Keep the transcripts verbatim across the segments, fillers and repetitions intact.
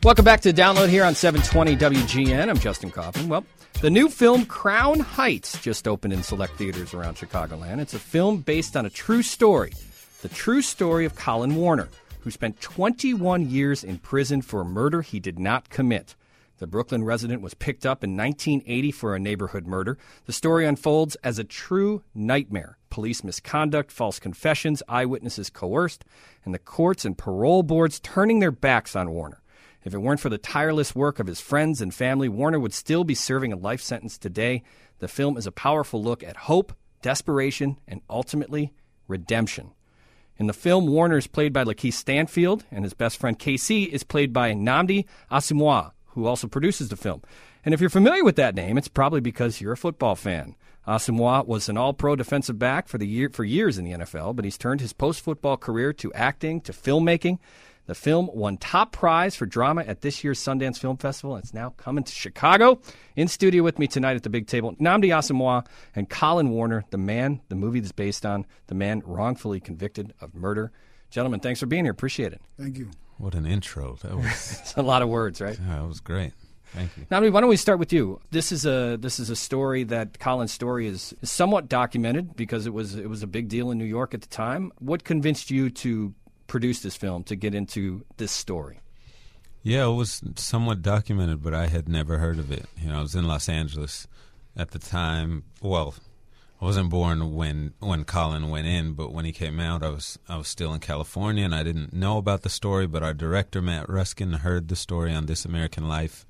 Welcome back to Download here on seven twenty W G N. I'm Justin Kaufman. Well, the new film Crown Heights just opened in select theaters around Chicagoland. It's a film based on a true story, the true story of Colin Warner, who spent twenty-one years in prison for a murder he did not commit. The Brooklyn resident was picked up in nineteen eighty for a neighborhood murder. The story unfolds as a true nightmare. Police misconduct, false confessions, eyewitnesses coerced, and the courts and parole boards turning their backs on Warner. If it weren't for the tireless work of his friends and family, Warner would still be serving a life sentence today. The film is a powerful look at hope, desperation, and ultimately, redemption. In the film, Warner is played by Lakeith Stanfield, and his best friend K C is played by Nnamdi Asomugha, who also produces the film. And if you're familiar with that name, it's probably because you're a football fan. Asomugha was an all-pro defensive back for the year for years in the N F L, but he's turned his post-football career to acting, to filmmaking. The film won top prize for drama at this year's Sundance Film Festival, and it's now coming to Chicago. In studio with me tonight at the big table, Nnamdi Asomugha and Colin Warner, the man the movie is based on, the man wrongfully convicted of murder. Gentlemen, thanks for being here. Appreciate it. Thank you. What an intro. That was It's a lot of words, right? Yeah, that was great. Thank you. Nnamdi, why don't we start with you? This is a this is a story that Colin's story is, is somewhat documented because it was it was a big deal in New York at the time. What convinced you to produce this film, to get into this story? Yeah, it was somewhat documented, but I had never heard of it. You know, I was in Los Angeles at the time. Well, I wasn't born when when Colin went in, but when he came out, I was I was still in California, and I didn't know about the story. But our director, Matt Ruskin, heard the story on This American Life,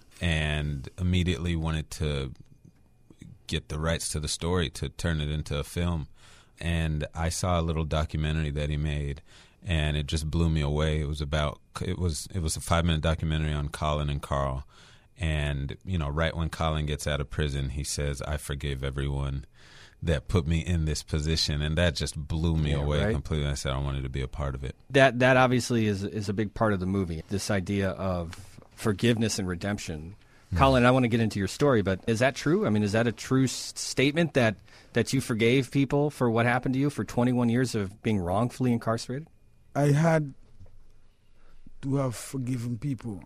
and immediately wanted to get the rights to the story to turn it into a film. And I saw a little documentary that he made, and it just blew me away. It was about it was it was a five minute documentary on Colin and Carl, and you know, right when Colin gets out of prison, he says, "I forgive everyone that put me in this position," and that just blew me yeah, away right? completely. I said I wanted to be a part of it. That that obviously is is a big part of the movie. This idea of forgiveness and redemption. Mm. Colin, I want to get into your story, but is that true? I mean, is that a true s- statement that that you forgave people for what happened to you for twenty-one years of being wrongfully incarcerated? I had to have forgiven people,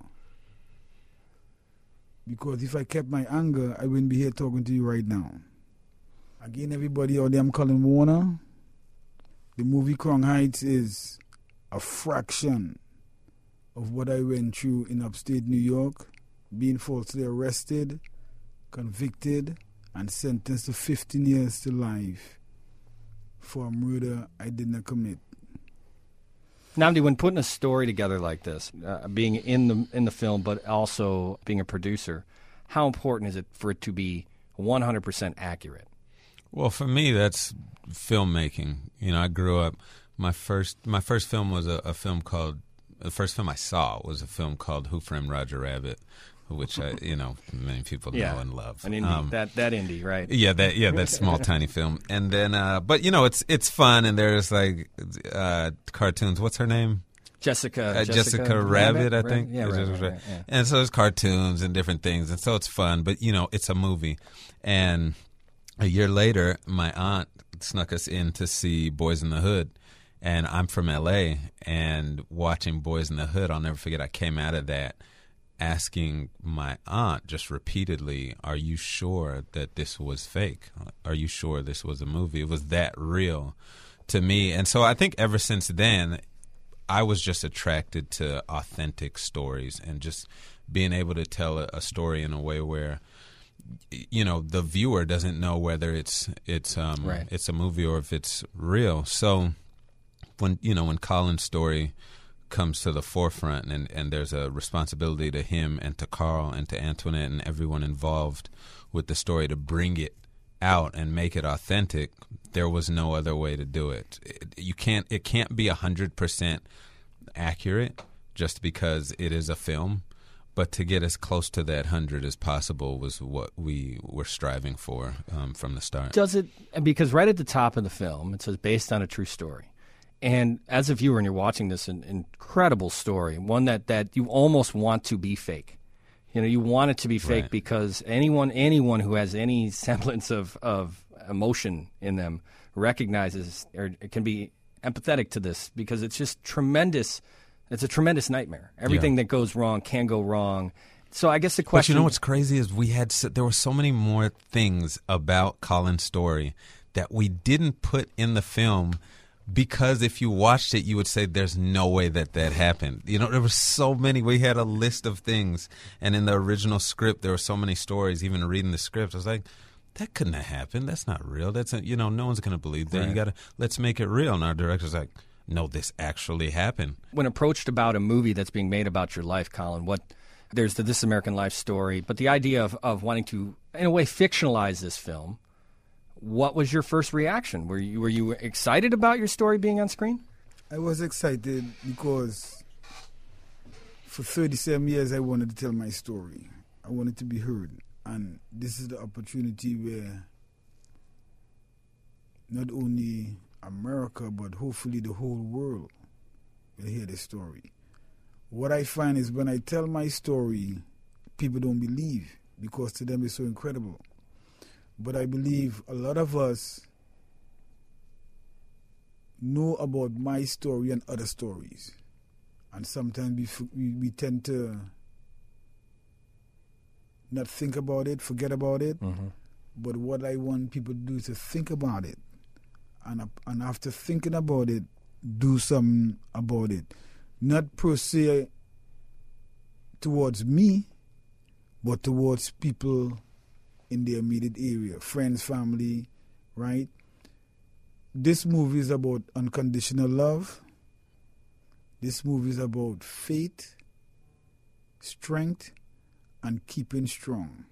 because if I kept my anger, I wouldn't be here talking to you right now. Again, everybody out there, I'm Colin Warner. The movie Crown Heights is a fraction of what I went through in upstate New York, being falsely arrested, convicted, and sentenced to fifteen years to life for a murder I did not commit. Nnamdi, when putting a story together like this, uh, being in the in the film, but also being a producer, how important is it for it to be one hundred percent accurate? Well, for me, that's filmmaking. You know, I grew up. My first my first film was a, a film called. The first film I saw was a film called Who Framed Roger Rabbit, which I, you know, many people yeah. know and love. An indie, um, that that indie, right? Yeah, that yeah, that small tiny film. And then, uh, but you know, it's it's fun, and there's like uh, cartoons. What's her name? Jessica. Uh, Jessica, Jessica Rabbit, Rabbit, I think. Yeah, right, right, right, yeah. And so there's cartoons and different things, and so it's fun. But you know, it's a movie. And a year later, my aunt snuck us in to see Boys in the Hood. And I'm from L A, and watching Boys in the Hood, I'll never forget, I came out of that asking my aunt just repeatedly, are you sure that this was fake? Are you sure this was a movie? It was that real to me. And so I think ever since then, I was just attracted to authentic stories and just being able to tell a, a story in a way where, you know, the viewer doesn't know whether it's it's um, right. it's a movie or if it's real. So when, you know, when Colin's story comes to the forefront and, and there's a responsibility to him and to Carl and to Antoinette and everyone involved with the story to bring it out and make it authentic, there was no other way to do it. it you can't it can't be one hundred percent accurate just because it is a film, but to get as close to that one hundred as possible was what we were striving for um, from the start. Does it, because right at the top of the film it says based on a true story. And as a viewer, and you're watching this an incredible story, one that, that you almost want to be fake. You know, you want it to be fake, right, because anyone anyone who has any semblance of, of emotion in them recognizes or can be empathetic to this, because it's just tremendous It's a tremendous nightmare. Everything Yeah. that goes wrong can go wrong. So I guess the question... But you know what's crazy is we had so, there were so many more things about Colin's story that we didn't put in the film because if you watched it, you would say there's no way that that happened. You know, there were so many. We had a list of things, and in the original script, there were so many stories. Even reading the script, I was like, that couldn't have happened. That's not real. That's a, you know, no one's going to believe that. Right. You got to let's make it real. And our director's like, no, this actually happened. When approached about a movie that's being made about your life, Colin, what there's the This American Life story, but the idea of, of wanting to, in a way, fictionalize this film, what was your first reaction? Were you were you excited about your story being on screen? I was excited because for thirty-seven years I wanted to tell my story. I wanted to be heard. And this is the opportunity where not only America, but hopefully the whole world will hear the story. What I find is when I tell my story, people don't believe because to them it's so incredible. But I believe a lot of us know about my story and other stories. And sometimes we, f- we, we tend to not think about it, forget about it. Mm-hmm. But what I want people to do is to think about it. And, uh, and after thinking about it, do something about it. Not per se towards me, but towards people in the immediate area, friends, family, right? This movie is about unconditional love. This movie is about faith, strength, and keeping strong.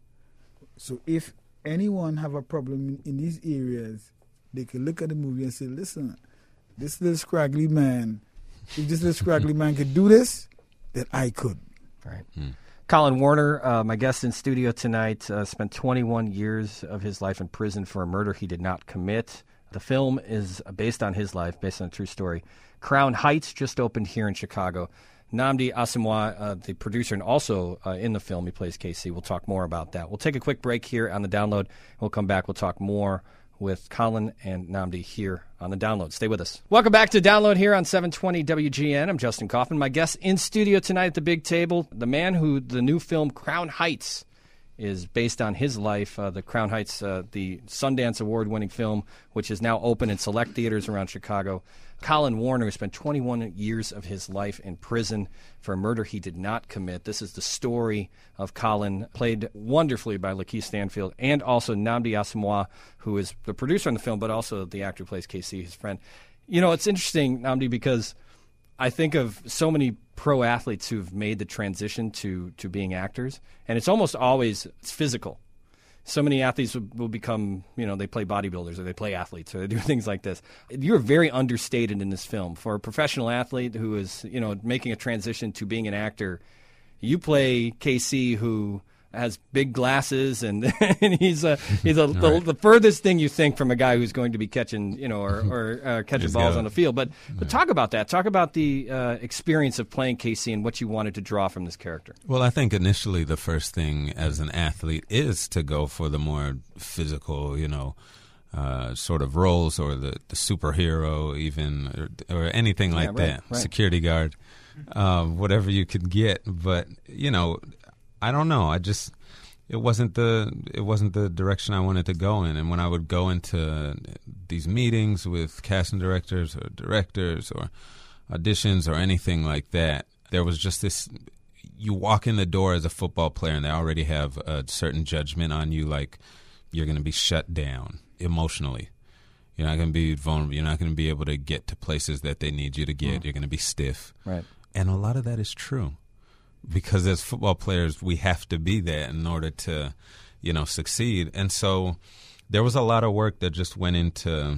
So if anyone have a problem in, in these areas, they can look at the movie and say, listen, this little scraggly man, if this little scraggly man could do this, then I could. Right. Hmm. Colin Warner, uh, my guest in studio tonight, uh, spent twenty-one years of his life in prison for a murder he did not commit. The film is based on his life, based on a true story. Crown Heights just opened here in Chicago. Nnamdi Asomugha, uh, the producer and also uh, in the film, he plays K C. We'll talk more about that. We'll take a quick break here on The Download. We'll come back. We'll talk more with Colin and Nnamdi here on The Download. Stay with us. Welcome back to Download here on seven twenty W G N. I'm Justin Kaufman. My guest in studio tonight at the big table, the man who the new film Crown Heights is based on his life. Uh, the Crown Heights, uh, the Sundance Award-winning film, which is now open in select theaters around Chicago. Colin Warner, who spent twenty-one years of his life in prison for a murder he did not commit. This is the story of Colin, played wonderfully by Lakeith Stanfield, and also Nnamdi Asomugha, who is the producer on the film, but also the actor who plays K C, his friend. You know, it's interesting, Nnamdi, because I think of so many pro athletes who've made the transition to, to being actors, and it's almost always it's physical. So many athletes will, will become, you know, they play bodybuilders or they play athletes or they do things like this. You're very understated in this film. For a professional athlete who is, you know, making a transition to being an actor, you play K C, who has big glasses, and, and he's a, he's a, the, Right. the furthest thing you think from a guy who's going to be catching, you know, or, or uh, catching He's balls got a- on the field. But but talk about that. Talk about the uh, experience of playing K C and what you wanted to draw from this character. Well, I think initially the first thing as an athlete is to go for the more physical, you know, uh, sort of roles, or the, the superhero even, or, or anything like right, that, right. security guard, uh, whatever you could get. But, you know, I don't know. I just it wasn't the it wasn't the direction I wanted to go in. And when I would go into these meetings with casting directors or directors or auditions or anything like that, there was just this. You walk in the door as a football player, and they already have a certain judgment on you, like you're going to be shut down emotionally. You're not going to be vulnerable. You're not going to be able to get to places that they need you to get. Mm. You're going to be stiff. Right. And a lot of that is true. Because as football players, we have to be that in order to, you know, succeed. And so there was a lot of work that just went into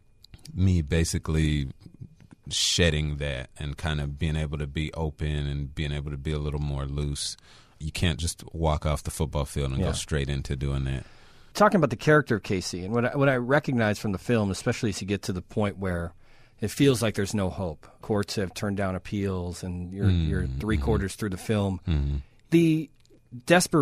me basically shedding that and kind of being able to be open and being able to be a little more loose. You can't just walk off the football field and yeah. go straight into doing that. Talking about the character of K C, and what I, what I recognize from the film, especially as you get to the point where it feels like there's no hope. Courts have turned down appeals, and you're, mm-hmm. you're three quarters through the film. Mm-hmm. The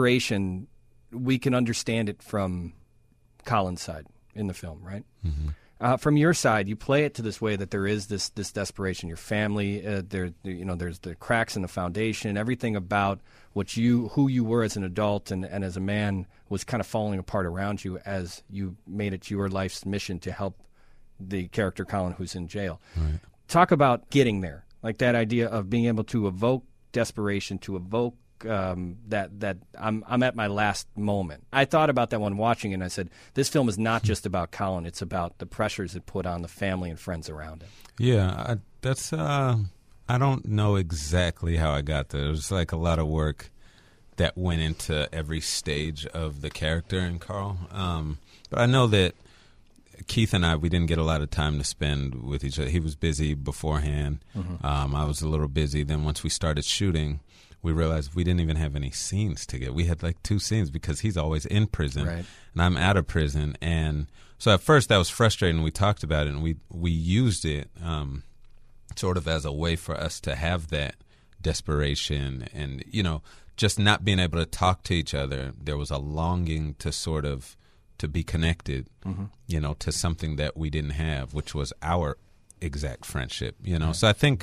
desperation, we can understand it from Colin's side in the film, right? Mm-hmm. Uh, from your side, you play it to this way that there is this this desperation. Your family, uh, there, you know, there's the cracks in the foundation. Everything about what you, who you were as an adult and, and as a man, was kind of falling apart around you as you made it your life's mission to help the character Colin, who's in jail. Right. Talk about getting there, like that idea of being able to evoke desperation, to evoke um, that that I'm I'm at my last moment. I thought about that when watching it, and I said, this film is not just about Colin, it's about the pressures it put on the family and friends around him. Yeah, I, that's, uh, I don't know exactly how I got there. It was like a lot of work that went into every stage of the character in Carl. Um, but I know that Keith and I, we didn't get a lot of time to spend with each other. He was busy beforehand. Mm-hmm. Um, I was a little busy. Then once we started shooting, we realized we didn't even have any scenes together. We had like two scenes because he's always in prison, right, and I'm out of prison. And so at first that was frustrating. We talked about it, and we, we used it um, sort of as a way for us to have that desperation and, you know, just not being able to talk to each other. There was a longing to sort of to be connected, mm-hmm. you know, to something that we didn't have, which was our exact friendship, you know. Right. So I think,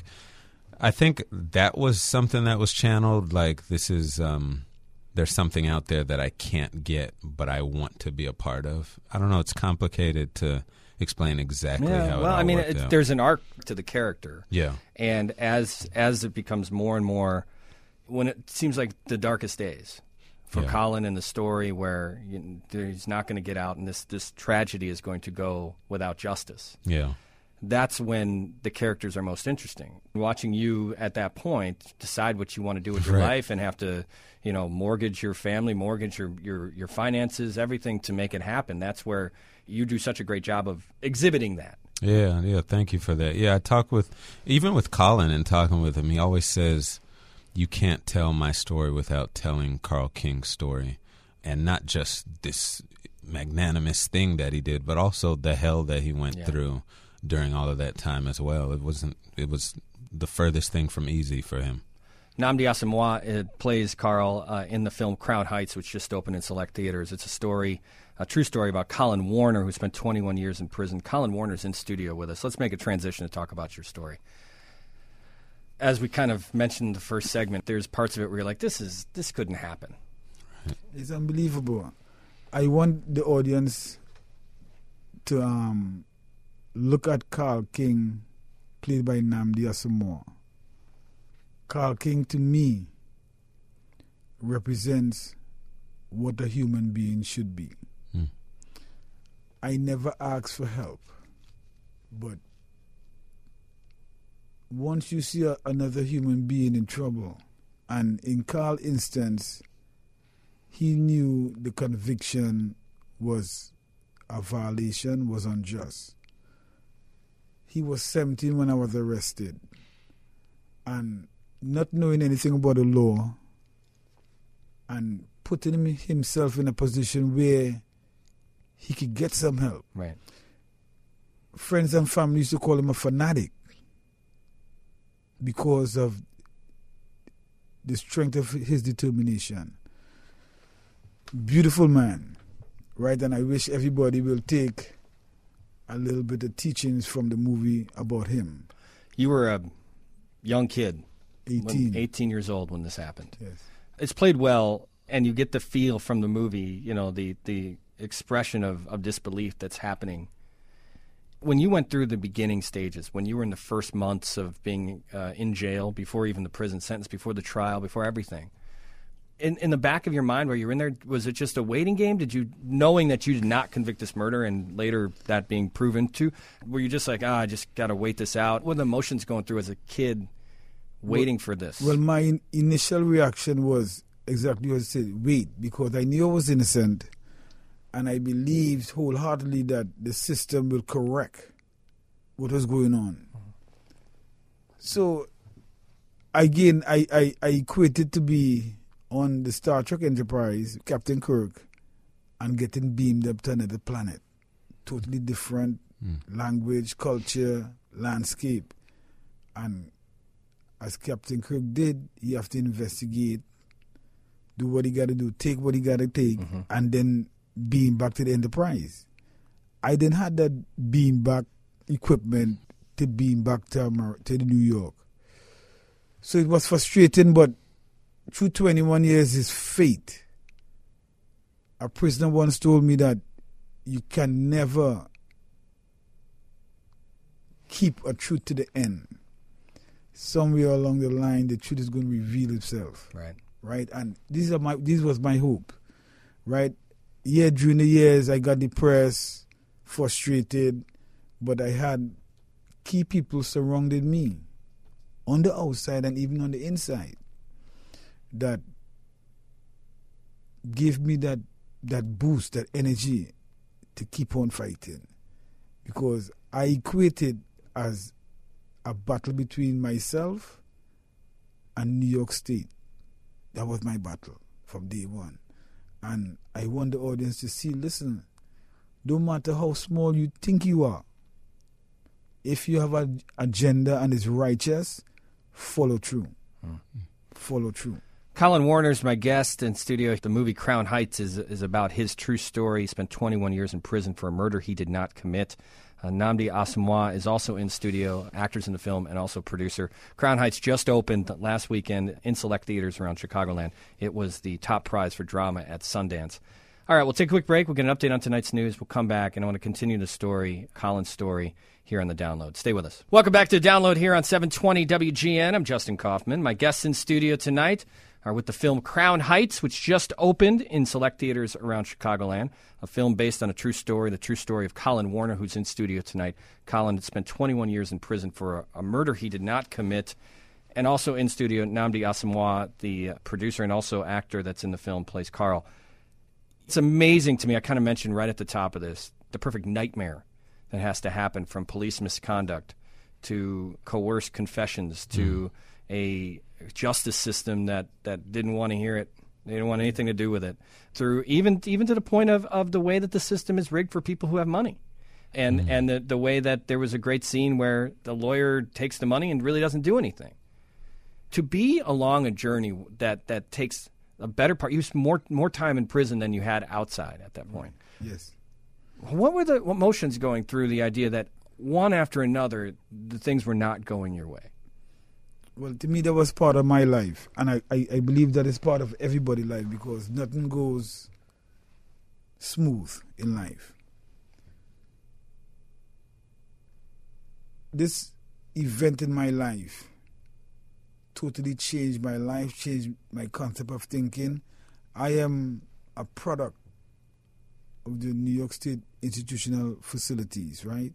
I think that was something that was channeled. Like, this is, um, there's something out there that I can't get, but I want to be a part of. I don't know. It's complicated to explain exactly yeah, how. Well, it all I mean, worked it, out. there's an arc to the character. Yeah, and as as it becomes more and more, when it seems like the darkest days for yeah. Colin in the story, where you, he's not going to get out, and this this tragedy is going to go without justice. Yeah. That's when the characters are most interesting. Watching you at that point decide what you want to do with your right. life and have to, you know, mortgage your family, mortgage your, your, your finances, everything to make it happen. That's where you do such a great job of exhibiting that. Yeah, yeah, thank you for that. Yeah, I talk with, even with Colin and talking with him, he always says, you can't tell my story without telling Carl King's story. And not just this magnanimous thing that he did, but also the hell that he went yeah. through during all of that time as well. It wasn't. It was the furthest thing from easy for him. Nnamdi Asomugha uh, plays Carl uh, in the film Crown Heights, which just opened in select theaters. It's a story, a true story about Colin Warner, who spent twenty-one years in prison. Colin Warner's in studio with us. Let's make a transition to talk about your story. As we kind of mentioned in the first segment, there's parts of it where you're like, this is this couldn't happen. Right. It's unbelievable. I want the audience to um. look at Carl King, played by Nnamdi Asomugha. Carl King, to me, represents what a human being should be. Mm. I never asked for help, but once you see a, another human being in trouble, and in Carl's instance, he knew the conviction was a violation, was unjust. He was seventeen when I was arrested. And not knowing anything about the law and putting him, himself in a position where he could get some help. Right. Friends and family used to call him a fanatic because of the strength of his determination. Beautiful man, right? And I wish everybody will take a little bit of teachings from the movie about him. You were a young kid. eighteen. When, eighteen years old when this happened. Yes. It's played well, and you get the feel from the movie, you know, the, the expression of, of disbelief that's happening. When you went through the beginning stages, when you were in the first months of being uh, in jail, before even the prison sentence, before the trial, before everything, In in the back of your mind where you were in there, was it just a waiting game? Did you, knowing that you did not convict this murder and later that being proven to, were you just like, ah, I just got to wait this out? What were the emotions going through as a kid waiting well, for this? Well, my in- initial reaction was exactly what I said, wait, because I knew I was innocent and I believed wholeheartedly that the system will correct what was going on. Mm-hmm. So, again, I, I, I equated to be on the Star Trek Enterprise, Captain Kirk, and getting beamed up to another planet. Totally different mm. language, culture, landscape. And as Captain Kirk did, you have to investigate, do what he got to do, take what he got to take, mm-hmm. and then beam back to the Enterprise. I didn't have that beam back equipment to beam back to, Amer- to New York. So it was frustrating, but through twenty-one years is fate. A prisoner once told me that you can never keep a truth to the end. Somewhere along the line, the truth is going to reveal itself. Right. Right? And this, are my, this was my hope. Right? Yeah, during the years, I got depressed, frustrated, but I had key people surrounding me on the outside and even on the inside that gave me that that boost, that energy to keep on fighting. Because I equated as a battle between myself and New York State. That was my battle from day one. And I want the audience to see, listen, don't matter how small you think you are, if you have an agenda and it's righteous, follow through. Hmm. Follow through. Colin Warner's my guest in studio. The movie Crown Heights is is about his true story. He spent twenty-one years in prison for a murder he did not commit. Uh, Nnamdi Asomugha is also in studio, actors in the film, and also producer. Crown Heights just opened last weekend in select theaters around Chicagoland. It was the top prize for drama at Sundance. All right, we'll take a quick break. We'll get an update on tonight's news. We'll come back, and I want to continue the story, Colin's story, here on The Download. Stay with us. Welcome back to The Download here on seven twenty W G N. I'm Justin Kaufman. My guests in studio tonight are with the film Crown Heights, which just opened in select theaters around Chicagoland, a film based on a true story, the true story of Colin Warner, who's in studio tonight. Colin spent twenty-one years in prison for a, a murder he did not commit. And also in studio, Nnamdi Asomugha, the uh, producer and also actor that's in the film, plays Carl. It's amazing to me, I kind of mentioned right at the top of this, the perfect nightmare that has to happen from police misconduct to coerced confessions to mm. a justice system that, that didn't want to hear it. They didn't want anything to do with it. Through even even to the point of, of the way that the system is rigged for people who have money. And mm. and the, the way that there was a great scene where the lawyer takes the money and really doesn't do anything. To be along a journey that, that takes a better part, you spent more more time in prison than you had outside at that point. Yes. What were the emotions going through the idea that one after another, the things were not going your way? Well, to me, that was part of my life. And I, I, I believe that is part of everybody's life because nothing goes smooth in life. This event in my life totally changed my life, changed my concept of thinking. I am a product of the New York State institutional facilities, right?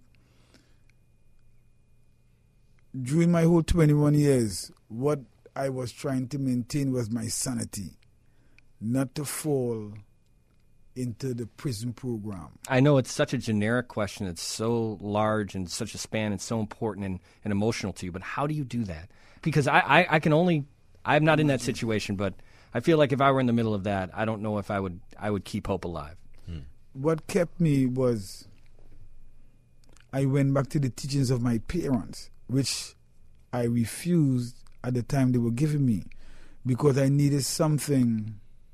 During my whole twenty-one years, what I was trying to maintain was my sanity, not to fall into the prison program. I know it's such a generic question. It's so large and such a span. It's so important and, and emotional to you. But how do you do that? Because I, I, I can only – I'm not in that situation, but I feel like if I were in the middle of that, I don't know if I would I would keep hope alive. Hmm. What kept me was I went back to the teachings of my parents, which I refused at the time they were giving me because I needed something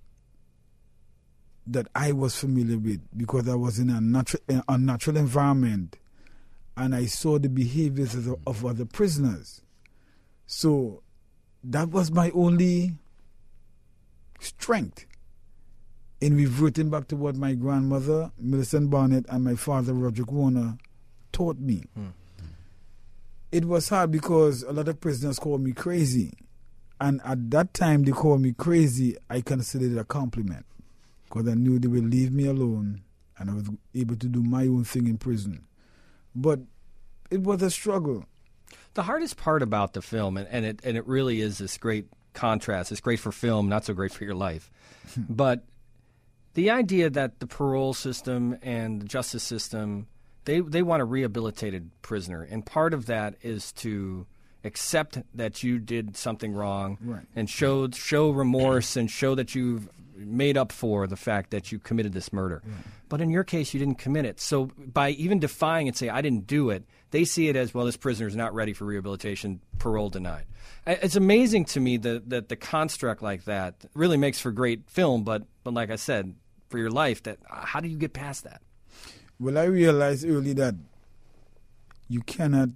that I was familiar with because I was in a natural, a natural environment and I saw the behaviors of, the, of other prisoners. So that was my only strength in reverting back to what my grandmother, Millicent Barnett, and my father, Roderick Warner, taught me. Hmm. It was hard because a lot of prisoners called me crazy. And at that time they called me crazy, I considered it a compliment. Because I knew they would leave me alone and I was able to do my own thing in prison. But it was a struggle. The hardest part about the film, and, and, it, and it really is this great contrast, it's great for film, not so great for your life, but the idea that the parole system and the justice system, they, they want a rehabilitated prisoner. And part of that is to accept that you did something wrong right. and show, show remorse and show that you've made up for the fact that you committed this murder. Right. But in your case, you didn't commit it. So by even defying and say, I didn't do it, they see it as, well, this prisoner is not ready for rehabilitation, parole denied. It's amazing to me that, that the construct like that really makes for great film, but, but like I said, for your life, that how do you get past that? Well, I realized early that you cannot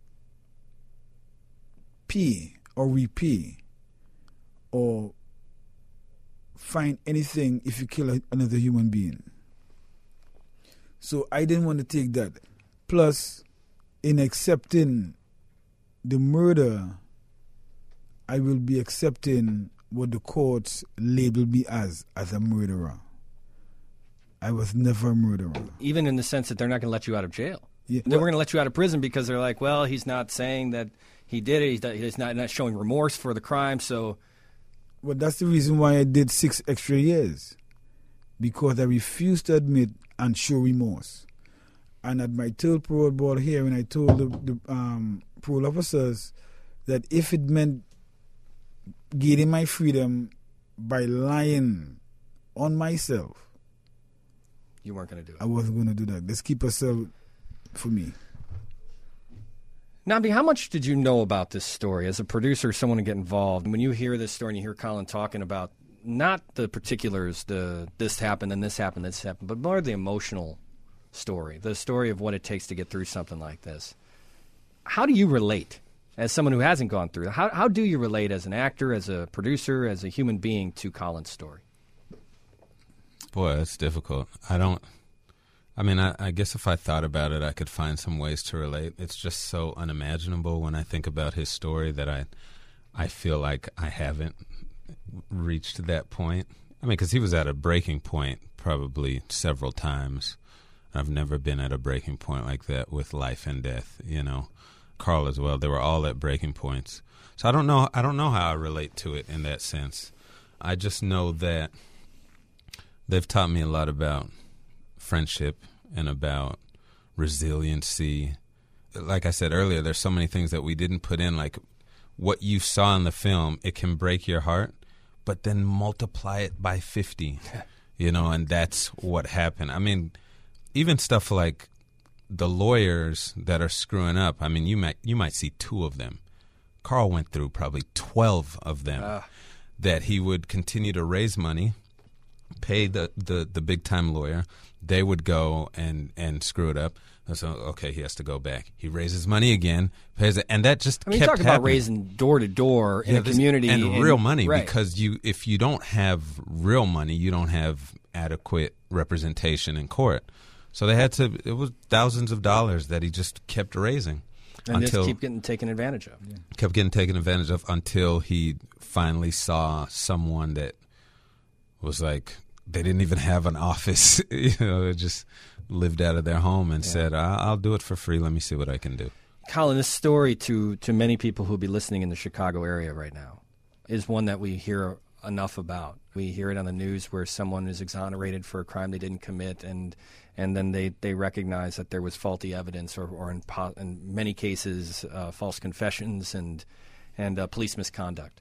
pay or repay or find anything if you kill a, another human being. So I didn't want to take that. Plus, in accepting the murder, I will be accepting what the courts label me as, as a murderer. I was never a murderer. Even in the sense that they're not going to let you out of jail. Yeah. They were going to let you out of prison because they're like, well, he's not saying that he did it. He's not, he's not, not showing remorse for the crime, so... Well, that's the reason why I did six extra years. Because I refused to admit and show remorse. And at my third parole board hearing, I told the, the um, parole officers that if it meant gaining my freedom by lying on myself, you weren't going to do it. I wasn't going to do that. Let's keep a cell for me. Namdi, how much did you know about this story as a producer, someone to get involved? When you hear this story and you hear Colin talking about not the particulars, the this happened and this happened, this happened, but more the emotional story, the story of what it takes to get through something like this. How do you relate as someone who hasn't gone through it? How, how do you relate as an actor, as a producer, as a human being to Colin's story? Boy, that's difficult. I don't... I mean, I, I guess if I thought about it, I could find some ways to relate. It's just so unimaginable when I think about his story that I I feel like I haven't reached that point. I mean, because he was at a breaking point probably several times. I've never been at a breaking point like that with life and death, you know. Carl as well. They were all at breaking points. So I don't know, I don't know how I relate to it in that sense. I just know that they've taught me a lot about friendship and about resiliency. Like I said earlier, there's so many things that we didn't put in, like what you saw in the film, it can break your heart, but then multiply it by fifty, you know, and that's what happened. I mean, even stuff like the lawyers that are screwing up, I mean, you might you might see two of them. Carl went through probably twelve of them uh. that he would continue to raise money, pay the, the, the big-time lawyer. They would go and, and screw it up. So, okay, he has to go back. He raises money again, pays it, and that just I mean, kept you talk happening. About raising door-to-door in yeah, a this, community. And in, real money, right. because you if you don't have real money, you don't have adequate representation in court. So they had to, it was thousands of dollars that he just kept raising. And until, just keep getting taken advantage of. Yeah. Kept getting taken advantage of until he finally saw someone that was like, they didn't even have an office, you know, they just lived out of their home and yeah. said, I'll, I'll do it for free. Let me see what I can do. Colin, this story to, to many people who will be listening in the Chicago area right now is one that we hear enough about. We hear it on the news where someone is exonerated for a crime they didn't commit, and and then they, they recognize that there was faulty evidence or, or in, po- in many cases, uh, false confessions and, and uh, police misconduct.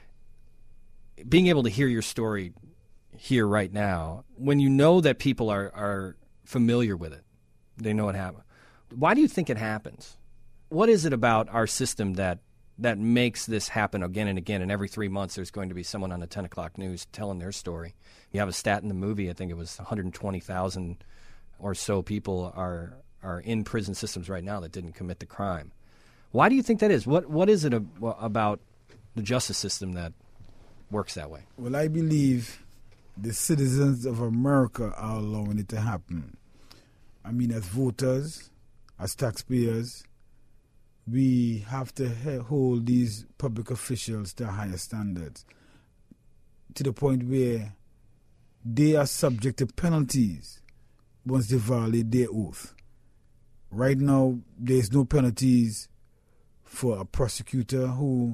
Being able to hear your story here right now, when you know that people are, are familiar with it, they know it happened. Why do you think it happens? What is it about our system that that makes this happen again and again, and every three months there's going to be someone on the ten o'clock news telling their story? You have a stat in the movie, I think it was one hundred twenty thousand or so people are are in prison systems right now that didn't commit the crime. Why do you think that is? What What is it ab- about the justice system that works that way? Well, I believe the citizens of America are allowing it to happen. I mean, as voters, as taxpayers, we have to he- hold these public officials to higher standards, to the point where they are subject to penalties once they violate their oath. Right now, there's no penalties for a prosecutor who,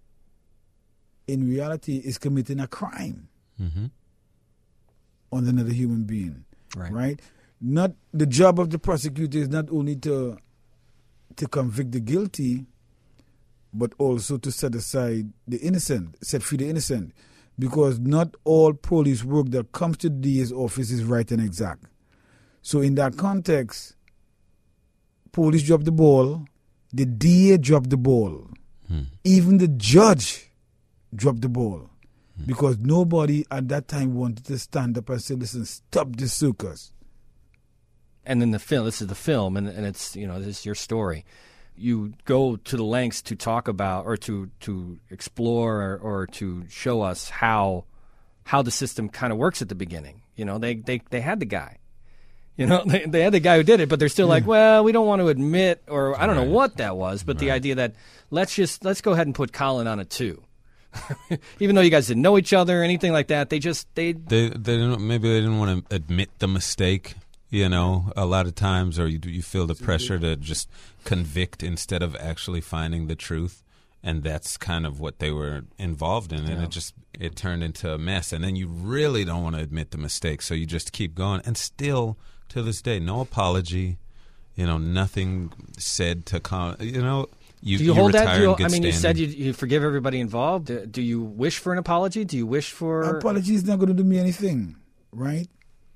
in reality, is committing a crime mm-hmm. on another human being. Right. Right? Not the job of the prosecutor is not only to to convict the guilty, but also to set aside the innocent, set free the innocent, because not all police work that comes to the D A's office is right and exact. So in that context, police drop the ball, the D A dropped the ball, hmm. even the judge dropped the ball, hmm. because nobody at that time wanted to stand up and say, listen, stop this circus. and then the film, this is the film, and, and it's, you know, this is your story. You go to the lengths to talk about or to, to explore or, or to show us how how the system kind of works at the beginning. You know, they, they, they had the guy. You know, they, they had the guy who did it, but they're still yeah. like, well, we don't want to admit, or I don't right. know what that was, but right. the idea that let's just, let's go ahead and put Colin on it too. Even though you guys didn't know each other or anything like that, they just, they... They, they didn't, maybe they didn't want to admit the mistake, you know, a lot of times, or you, you feel the pressure to just convict instead of actually finding the truth. And that's kind of what they were involved in, and yeah. it just it turned into a mess. And then you really don't want to admit the mistake, so you just keep going. And still, to this day, no apology, you know, nothing said to come. You know, you, do you, you hold that? Do you, I mean, standing. you said you, you forgive everybody involved. Do, do you wish for an apology? Do you wish for apology? Is not going to do me anything, right?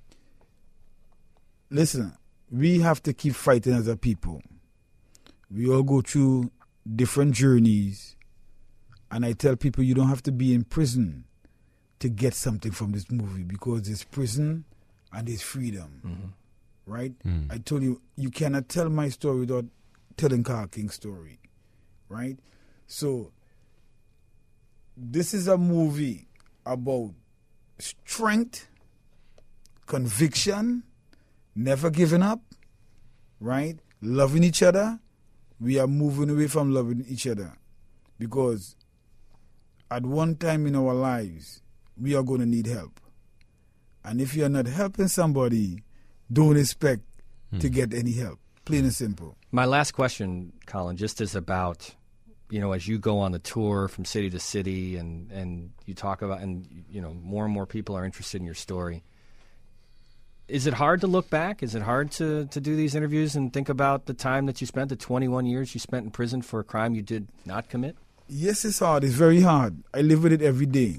Listen, we have to keep fighting as a people. We all go through different journeys, and I tell people you don't have to be in prison to get something from this movie, because there's prison and there's freedom, mm-hmm. right? Mm. I told you, you cannot tell my story without telling Carl King's story, right? So this is a movie about strength, conviction, never giving up, right? Loving each other. We are moving away from loving each other, because at one time in our lives, we are going to need help. And if you are not helping somebody, don't expect hmm. to get any help. Plain and simple. My last question, Colin, just is about, you know, as you go on the tour from city to city and, and you talk about, and, you know, more and more people are interested in your story. Is it hard to look back? Is it hard to, to do these interviews and think about the time that you spent, the twenty-one years you spent in prison for a crime you did not commit? Yes, it's hard. It's very hard. I live with it every day.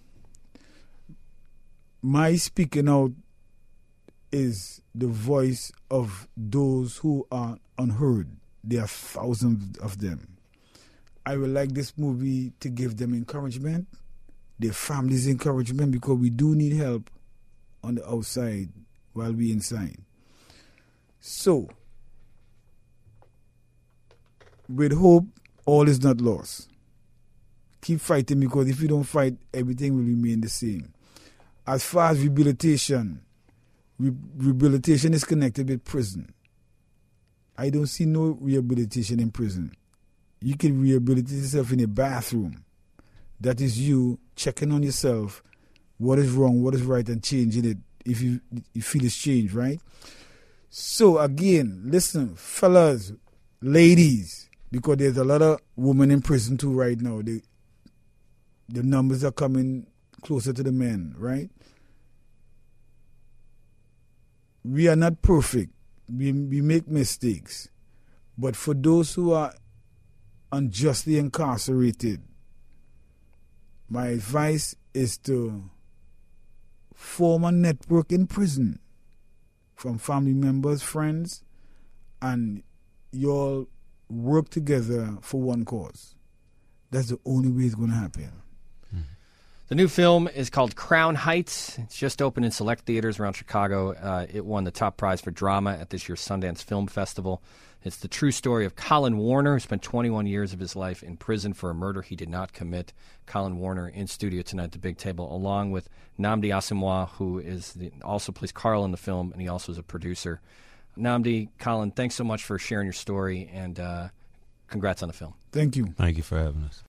My speaking out is the voice of those who are unheard. There are thousands of them. I would like this movie to give them encouragement, their families encouragement, because we do need help on the outside while we inside. So, with hope, all is not lost. Keep fighting, because if you don't fight, everything will remain the same. As far as rehabilitation, re- rehabilitation is connected with prison. I don't see no rehabilitation in prison. You can rehabilitate yourself in a bathroom. That is you checking on yourself, what is wrong, what is right, and changing it if you, you feel it's changed, right? So again, listen, fellas, ladies, because there's a lot of women in prison too right now. They, the numbers are coming closer to the men, right? We are not perfect. We, we make mistakes. But for those who are unjustly incarcerated, my advice is to form a network in prison from family members, friends, and you all work together for one cause. That's the only way it's going to happen. The new film is called Crown Heights. It's just opened in select theaters around Chicago. Uh, it won the top prize for drama at this year's Sundance Film Festival. It's the true story of Colin Warner, who spent twenty-one years of his life in prison for a murder he did not commit. Colin Warner in studio tonight at the Big Table, along with Nnamdi Asomugha, who is the, also plays Carl in the film, and he also is a producer. Nnamdi, Colin, thanks so much for sharing your story, and uh, congrats on the film. Thank you. Thank you for having us.